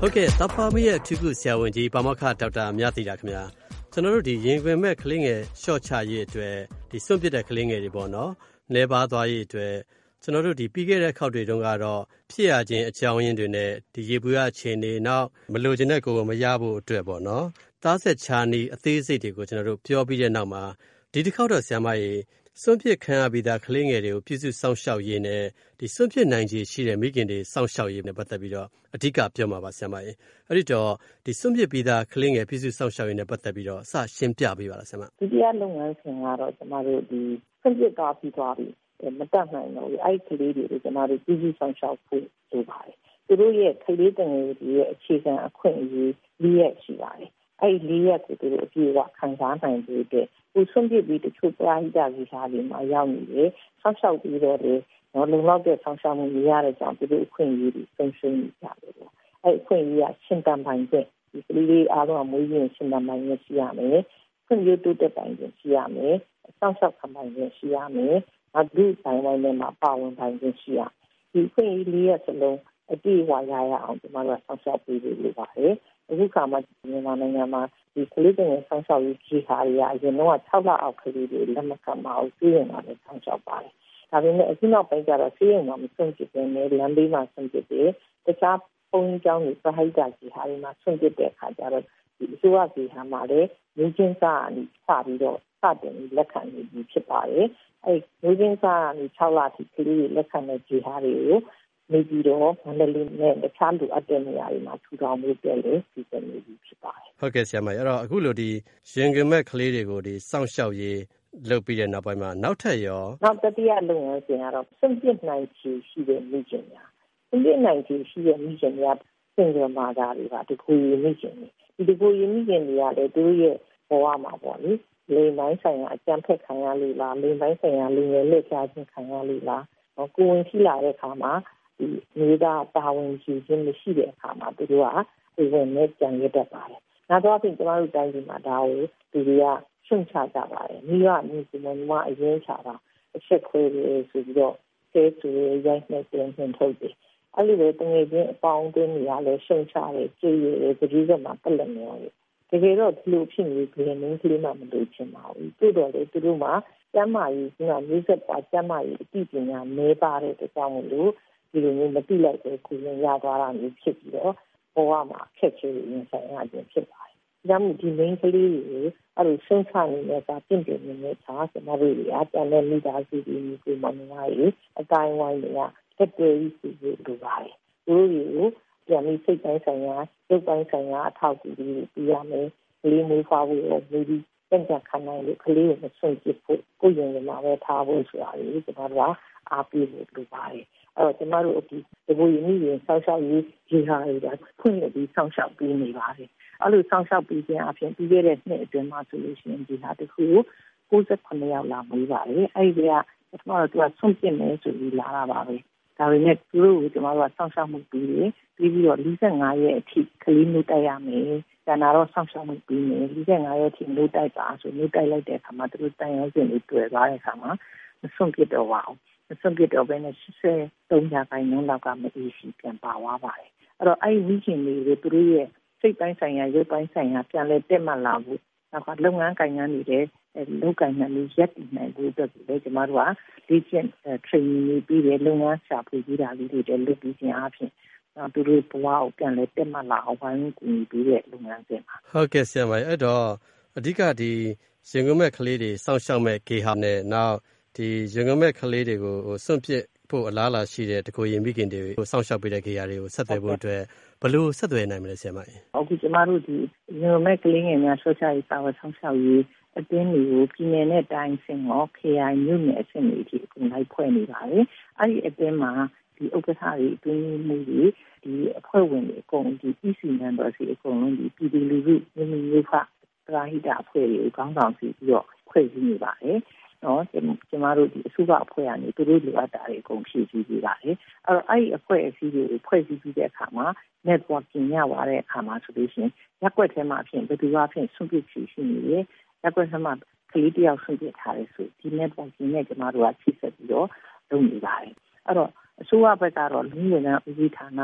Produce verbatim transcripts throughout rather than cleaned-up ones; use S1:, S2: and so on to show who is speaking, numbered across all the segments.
S1: ဟုတ်ကဲ့သဖာမရဲ့အထူးကုဆရာဝန်ကြီးပါမောက္ခဒေါက်တာမြသီတာခင်ဗျာကျွန်တော်တို့ဒီရင်ခွင်မဲ့ကလေးငယ်ရှော့ချရေးအတွက်ဒီစွန့်ပစ်တဲ့ကလေးငယ်တွေပေါ့နော်လဲပါသွားရေးအတွက်ကျွန်တော်တို့ဒီပြီးခဲ့တဲ့ခေတ်တွေတုန်းကတော့ဖြစ်ရခြင်းအကြောင်းရင်းတွေနဲ့ဒီရေဘူးရအခြေအနေနောက်မလိုချင်တဲ့ကိုယ်ကိုမရဖို့အတွက်ပေါ့နော်သားဆက်ချာနီအသေးစိတ်တွေကိုကျွန်တော်တို့ပြောပြီးတဲ့နောက်မှာဒီတစ်ခေါက်တော့ဆရာမကြီးစွန့်ပစ်ခံရပြီးသားကလေးငယ်တွေကိုပြည်စုစောင့်ရှောက်ရေးနဲ့ဒီစွန့်ပစ်နိုင်ခြေရှိတဲ့မိခင်တွေစောင့်ရှောက်ရေးနဲ့ပတ်သက်ပြီးတော့အဓိကပြောမှာပါဆရာမကြီးအဲ့ဒီတော့ဒီစွန့်ပစ်ပြီးသားကလေးငယ်ပြည်စုစောင့်ရှောက်ရေးနဲ့ပတ်သက်ပြီးတော့အစရှင်းပြပေးပါလားဆရာမ
S2: ဒုတိယလုပ်ငန်းစဉ်ကတော့ကျွန်တော်တို့ဒီစွန့်ပစ်သွားပြီးသွားပြီမတတ်နိုင်တော့ဘူးအဲ့ဒီကလေးတွေကိုကျွန်တော်တို့ပြည်စုစောင့်ရှောက်ဖို့လိုပါတယ်သူတို့ရဲ့ကလေးတငယ်တွေရဲ့အခြေခံအခွင့်အရေးလေးရက်ရှိပါတယ်အဲ့ဒီလေးရက်ကိုသူတို့အပြည့်အဝခံစားနိုင်ဖို့အတွက်ကိုစွန့်ပစ်ပြီးတချို့ပရာဟိတဗီဇာတွေမှာရောက်နေတယ်ဆောက်ရှောက်ပြီးတော့လေနော်လုံလောက်တဲ့ဆောက်ရှောက်မှုမရတဲ့ကြောင့်သူတို့အခွင့်အရေးတွေဆုံးရှုံးနေကြတယ်ပေါ့အဲ့အခွင့်အရေးကရှင်းတန်ပိုင်းတဲ့ဒီကလေးလေးအားလုံးအမွေးရင်ရှင်းတန်ပိုင်းနဲ့ရှိရမယ်ခွင့်ရတိုးတက်ပိုင်းနဲ့ရှိရမယ်ဆောက်ရှောက်ခံပိုင်းနဲ့ရှိရမယ်အဒုပိုင်းပိုင်းနဲ့မှာပါဝင်ပိုင်းနဲ့ရှိရဒီခွင့်အရေးလေးရစလုံးအပြည့်အဝရရအောင်ဒီမှာတော့ဆောက်ရှောက်ပေးလို့ရပါတယ်အခုခါမှာမြန်မာနိုင်ငံမှာဒီကလေးတွေဆောင်းရှောက်ရေးကြီးဟာရအရင်တော့၆လအောက်ကလေးတွေလက်မခံမအောင်ပြည်ရင်လာတဲ့ဆောင်းရှောက်ပါတယ်။ဒါပေမဲ့အခုနောက်ပိုင်းကျတော့ပြည်ရင်မှာမဆုံးဖြစ်တဲ့နဲ့လမ်းဘေးမှာဆုံးဖြစ်တဲ့တခြားပုံကြောင်းတွေပဟိတကြီးဟာတွေမှာဆုံးဖြစ်တဲ့အခါကျတော့ဒီအစိုးရကြီးဟာမှာလည်းလူချင်းစားအပြီးစပြီးတော့စတင်လက်ခံနေပြီဖြစ်ပါတယ်။အဲလူချင်းစားအပြီး၆လထိကလေးတွေလက်ခံတဲ့ကြီးဟာတွေကိုနေပြီးတော့မန္တလေးနဲ့တခြားလူအပ်တဲ့နေရာတွေမှာထူထောင်မှုပြည့်လေဒီစနေပြီဖြစ်ပါတယ်
S1: ဟုတ်ကဲ့ဆရာမအဲ့တော့အခုလိုဒီရင်ခွင်မဲ့ကလေးတွေကိုဒီစောင့်ရှောက်ရေးလုပ်ပြီးတဲ့နောက်ပိုင်းမှာနောက်ထပ်ရော
S2: နောက်တတိယလုပ်ငန်းစဉ်ကတော့စွန့်ပစ်နိုင်ခြေရှိတဲ့မိခင်များစွန့်ပစ်နိုင်ခြေရှိတဲ့မိခင်များစင်ကြယ်မာတာတွေကဒီကိုရမိခင်တွေဒီဒီကိုရမိခင်တွေကလည်းသူတို့ရဲ့ဘဝမှာပေါ့လေလေပိုင်းဆိုင်ရာအကြံဖက်ခံရလို့လားလေပိုင်းဆိုင်ရာလူငယ်လက်ချခြင်းခံရလို့လားကိုယ်ဝင်ရှိလာတဲ့အခါမှာဒီမျိုးသားတာဝန်ရှိခြင်းမရှိတဲ့အခါမှာသူတို့ကဒီဝင်နဲ့ကြံရတတ်ပါတယ်။နောက်တော့ပြင်ကျွန်တော်တို့တိုင်းပြည်မှာဒါကိုသူတွေကရှင်းချကြပါတယ်။မိဘမျိုးစုံမအရင်ချတာအချက်ခွဲလို့ဆိုပြီးတော့ကျဲသူရိုက်နေတယ်ဆင်ထုတ်တယ်။အဲ့လိုပဲတကယ်ချင်းအပေါင်းအသင်းတွေကလည်းရှင်းချတယ်ကြည်ရည်တတိယမှာပြလက်နေရတယ်။တကယ်တော့ဒီလိုဖြစ်နေကြရင်ကလေးမှမလို့ချင်ပါဘူး။သို့တော်လည်းသူတို့မှာကျမ်းမာရေးကမျိုးဆက်ပွားကျမ်းမာရေးအသိပညာမဲပါတဲ့အတွက်ကြောင့်မလို့ဒီလိုမျိုးမတိလိုက်တဲ့ကိုယ်ရင်ရသွားတာမျိုးဖြစ်ပြီးတော့ဘဝမှာအခက်အခဲတွေရင်ဆိုင်ရခြင်းဖြစ်ပါတယ်။ဒါမှမဟုတ်ဒီ main ကလေးတွေကိုအဲ့လိုဆုံးချနေတဲ့စာပြင်ပြနေတဲ့ခြားစမတွေအားပြန်တဲ့မိသားစုတွေမျိုးကိုမမနာရေးအတိုင်းဝိုင်းတွေကတက်တွေ့စီစီလိုပါတယ်။သူတို့ကိုပြန်ပြီးစိတ်တိုင်းဆိုင်ရာရုပ်တိုင်းဆိုင်ရာအထောက်အကူတွေပြရမယ်။ကလေးမျိုးဖွားဖို့ရောမျိုးဒီပြန်ကြခံနိုင်လို့ကလေးကိုမဆုံးဖြစ်ဖို့ကိုယ်ရင်မှာပဲထားဖို့ဆိုတာကိုကျွန်တော်တို့ကအားပေးဖို့လိုပါတယ်။အဲ့တော့ကျွန်တော်တို့ဒီဒီဘုရင်ကြီးရင်ဆောက်ရှောက်ရေးကြီးဟာတွေဖွင့်ပြီးဆောက်ရှောက်ပေးနေပါတယ်အဲ့လိုဆောက်ရှောက်ပေးခြင်းအပြင်ပြီးခဲ့တဲ့နှစ်အတွင်းမှာဆိုလို့ရှိရင်ဒီဟာတခုကို၉၇ယောက်လာမွေးပါတယ်အဲ့ဒီကကျွန်တော်တို့ကဆွန့်ပစ်မယ်ဆိုပြီးလာတာပါပဲဒါပေမဲ့သူတို့ကိုကျွန်တော်တို့ကဆောက်ရှောက်မှုပြီးပြီးပြီးတော့၄၅ရက်အထိကလေးမျိုးတိုက်ရမယ်ကျန်တာတော့ဆောက်ရှောက်မှုပြီးမယ်၄၅ရက်အထိမျိုးတိုက်ပါဆိုမျိုးတိုက်လိုက်တဲ့အခါမှာသူတို့တိုင်ရုံးစင်တွေတွေ့သွားတဲ့အခါမှာဆွန့်ပစ်တော့ပါအောင်ဆွန့်ပစ်တော့ဘယ်နဲ့၈၃ရာခိုင်နှုန်းလောက်ကမအေးရှိပြန်ပါသွားပါတယ်အဲ့တော့အဲ့ဒီမိခင်တွေသူတို့ရဲ့စိတ်ပိုင်းဆိုင်ရာရုပ်ပိုင်းဆိုင်ရာပြန်လဲတက်မှတ်လာဖို့နောက်ကလုပ်ငန်းကိုင်ငန်းတွေလုပ်ကိုင်နေလို့ရက်တည်နိုင်ဖို့အတွက်လည်းကျွန်တော်တို့ကလေ့ကျင့် training တွေပြီးတယ်လုပ်ငန်းရှာဖွေပြီးတာလေးတွေလည်းလုပ်ပြီးခြင်းအပြင်သူတို့ဘဝကိုပြန်လဲတက်မှတ်လာအောင်ဝိုင်းကူညီပြီးတဲ့လုပ်ငန်းစဉ်ပါ
S1: ဟုတ်ကဲ့ဆရာမအဲ့တော့အဓိကဒီရင်ခွင်မဲ့ကလေးတွေစောင့်ရှောက်မဲ့ဂေဟာနဲ့နောက်ဒီရင်ခွင်မဲ့ကလေးတွေကိုစွန့်ပစ်ဖို့အလားအလာရှိတဲ့တကိုယ်ရင်မိခင်တွေကိုစောင့်ရှောက်ပေးတဲ့ဂေဟာတွေကိုဆက်သွယ်ဖို့အတွက်ဘယ်လိုဆက်သွယ်နိုင်မလဲဆရာမကြီး
S2: ဟုတ်ကဲ့ကျမတို့ဒီရင်ခွင်မဲ့ကလေးငယ်များဆော့ချရေးပါဝါစောင့်ရှောက်ရေးအတင်းတွေကိုပြည်နယ်နဲ့တိုင်းဆင့်ရော K I မြို့နယ်အဆင့်တွေအထိအကုန်လိုက်ဖွဲ့နေပါတယ်အဲ့ဒီအတင်းမှာဒီဥက္ကဋ္ဌတွေအတွင်းမှုတွေဒီအဖွဲ့ဝင်တွေအကုန်ဒီ E C member တွေအကုန်လုံးဒီပြည်သူလူထုမြို့မြို့ဖပရာဟိတအဖွဲ့တွေကိုကောင်းဆောင်စီပြီးတော့ဖွဲ့စည်းနေပါတယ်နော်ကျမတို့ဒီအစုကအဖွဲ့ကနေသူတို့လိုအပ်တာတွေအကုန်ဖြည့်ဆည်းပေးပါတယ်အဲ့တော့အဲ့ဒီအဖွဲ့အစည်းတွေကိုဖွဲ့စည်းပြီးတဲ့အခါမှာ networking ရသွားတဲ့အခါမှာဆိုလို့ရှိရင်ရက်ွက်ထဲမှာဖြစ်ဘယ်သူကဖြစ်ဆွန့်ပစ်ချီရှိနေတယ်ရက်ွက်ထဲမှာကလေးတယောက်ဆွန့်ပစ်ထားတယ်ဆိုဒီ networking နဲ့ကျမတို့ကချိတ်ဆက်ပြီးတော့လုပ်နေပါတယ်အဲ့တော့အစိုးရဘက်ကတော့လူငယ်နဲ့ဦးစီးဌာန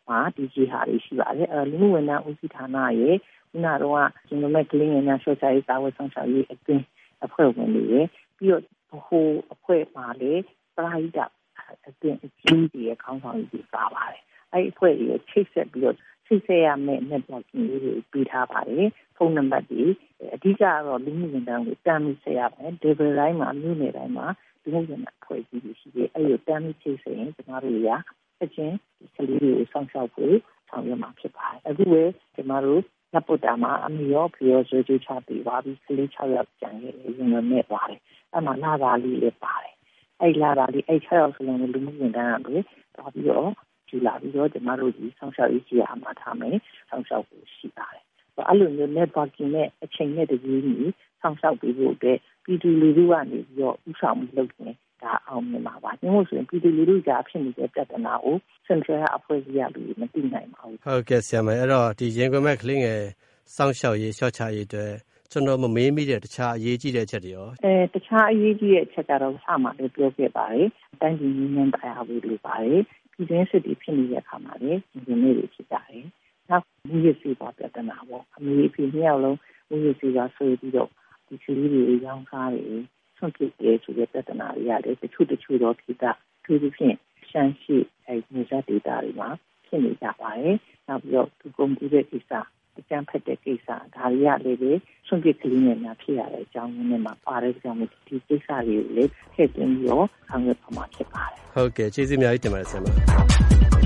S2: မှာဒီကြီးဟာတွေရှိပါတယ်အဲလူမှုဝန်ထမ်းဦးစီးဌာနရဲ့ခုနတော့ကျွန်တော်မဲ့ကလေးငယ်များရှော့ချရေးစာဝတ်ဆောင်ရှောက်ရေးအတွင်းအဖွဲ့ဝင်တွေရဲ့ပြီးတော့ဟိုအဖွဲ့မှာလေပရာဟိတအတွင်းအကြီးကြီးရဲ့ခေါင်းဆောင်ကြီးပါပါတယ်အဲ့အဖွဲ့ရဲ့ချိတ်ဆက်ပြီးတော့ချိတ်ဆက်ရမယ့် networking လေးတွေပေးထားပါတယ်ဖုန်းနံပါတ်တွေအဓိကတော့လူမှုဝန်ထမ်းကိုတမ်းပြီးဆက်ရမယ် level တိုင်းမှာမြို့နယ်တိုင်းမှာလူမှုဝန်ထမ်းအဖွဲ့အစည်းတွေရှိတယ်အဲ့လိုတမ်းပြီးချိတ်ဆက်ရင်ကျွန်တော်တို့ရာအချင်းဒီကလေးတွေကိုစောင့်ရှောက်ဖို့ဆောင်ရွက်မှာဖြစ်ပါတယ်အခုပဲကျွန်တော်တို့နပုတ္တမှာအမီရောဖီရောဆွေးကြချပေးပါပြီးကလေး၆ယောက်ကျန်ခဲ့တယ်ရင်နဲ့ပါတယ်အဲ့မှာလာပါလေးလည်းပါတယ်အဲ့လာပါလေးအဲ့၆ယောက်စလုံးလူမှုဝန်ထမ်းတွေတော့ပြီးတော့ကြည်လာပြီးတော့ကျွန်တော်တို့ဒီဆောင်ရှောက်ရေးကြီးအားမှာထားမယ်ဆောင်ရှောက်ဖို့ရှိပါတယ်အဲ့လိုမျိုး networking နဲ့အချိန်နဲ့တပြေးညီဆောင်ရှောက်ပေးဖို့အတွက်ပြည်သူလူထုကနေပြီးတော့ဥဆောင်မှုလုပ်နေဒါအောင်မြင်ပါပါ။ဒီလိုဆိုရင်ပြည်သူလူထုကြားဖြစ်နေတဲ့ပြဿနာကို Central အဖွဲ့အစည်းကလူမသိနိုင်ပါဘူး
S1: ။ဟုတ်ကဲ့ဆရာမအဲ့တော့ဒီရင်ခွင်မဲ့ကလေးငယ်စောင့်ရှောက်ရေးရှော့ချရေးအတွက်ကျွန်တော်မမေးမိတဲ့တခြားအရေးကြီးတဲ့အချက်တွေရော
S2: အဲတခြားအရေးကြီးတဲ့အချက်ကတော့စမှလည်းပြောခဲ့ပါတယ်။တိုင်းပြည်ငြိမ်းချမ်းတရားဝေလိုပါတယ်။ပြည်တွင်းစစ်တွေဖြစ်နေတဲ့အခါမှာလည်းဒီလိုမျိုးတွေဖြစ်ကြတယ်။နောက်ဒီရစီပါပြဿနာပေါ့အမေအဖေနှစ်ယောက်လုံးဒီရစီပါဆွေးပြီးတော့ဒီကလေးတွေရောင်းစားတွေဆွန့်ပစ်တယ်ဆိုတဲ့ပြဿနာတွေရတယ်တချို့တချို့တော့ဖြစ်တာသူတို့ဖြင့်ရှမ်းရှိအဲမျိုးစားဒေတာတွေမှာဖြစ်နေကြပါတယ်နောက်ပြီးတော့သူကုန်ကူတဲ့ကိစ္စအကြမ်းဖက်တဲ့ကိစ္စဒါတွေကလည်းပဲဆွန့်ပစ်ကလေးတွေများဖြစ်ရတဲ့အကြောင်းရင်းနဲ့မှာပါတဲ့ကြောင့်ဒီကိစ္စတွေကိုလည်းထည့်သွင်းပြီးတော့ဆောင်ရွက်ပါမှာဖြစ်ပါတယ်
S1: ဟုတ်ကဲ့ကျေးဇူးအများကြီးတင်ပါတယ်ဆရာမ